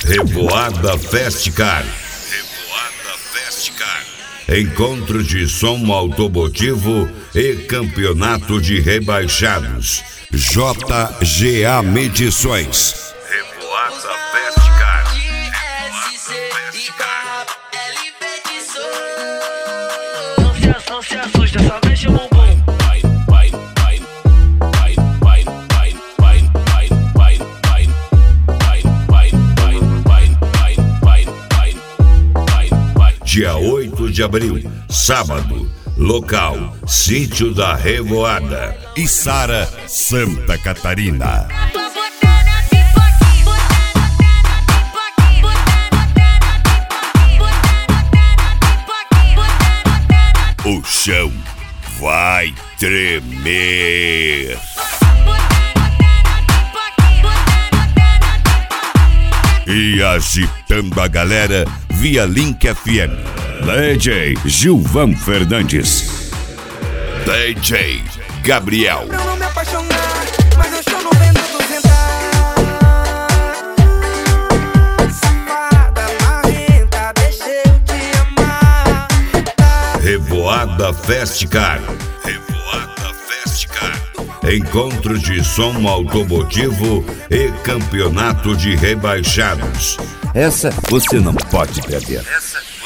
Revoada Festcar. Encontro de som automotivo e campeonato de rebaixados. JGA Medições. Revoada Festcar. Não se assusta, só mexe o bumbum. Dia 8 de abril, sábado, local, Sítio da Revoada, Içara, Santa Catarina. O chão vai tremer. E agitando a galera via Link FM. DJ Gilvan Fernandes. DJ Gabriel. Pra não me apaixonar, mas eu estou no vento sentar. Safada, marrenta, deixa eu te amar. Revoada Festcar. Encontro de som automotivo e campeonato de rebaixados. Essa você não pode perder.